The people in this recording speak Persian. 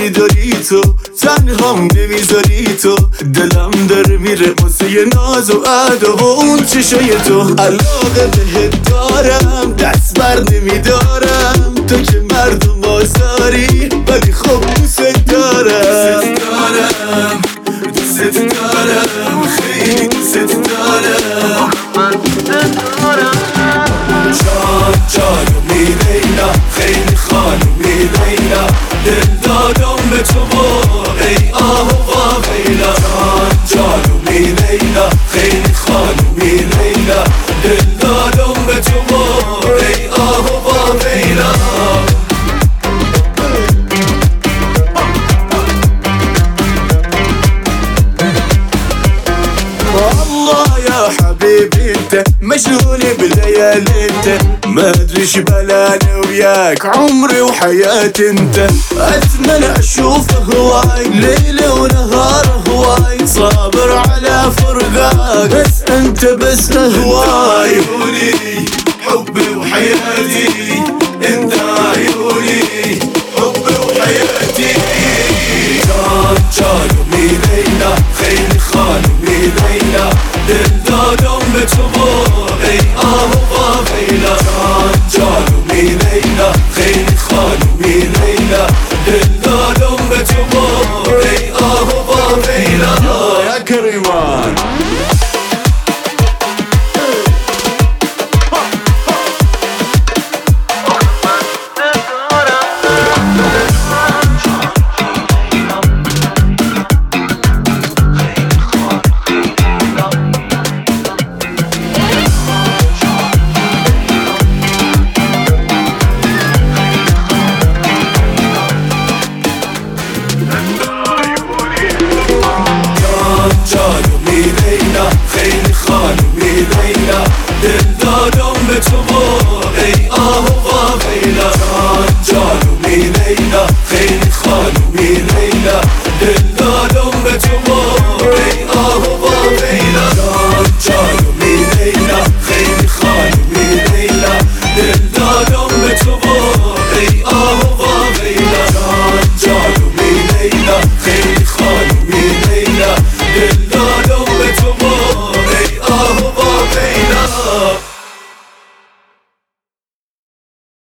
داری تو، تنهام نمیذاری تو، دلم داره میره واسه ناز و ادا و اون چشای تو. علاقه بهت دارم دست بر نمیدارم، تو که مردم آزاری ولی خب دوست دارم. دوست دارم خیلی دوست دارم. جانمی لیلا خیلی خانومی لیلا، دل دادم به تو ای آه و ویلا. جانمی لیلا خیلی خانومی لیلا، دل دادم به تو ای آه و ویلا. والله يا حبيبي انت مشغول بليالي انت، ما ادريش بلا انا وياك عمري وحياتي انت. اتمنى اشوفه هواي ليل ونهار هواي، صابر على فرقاك بس انت بس هواي. عيوني حبي وحياتي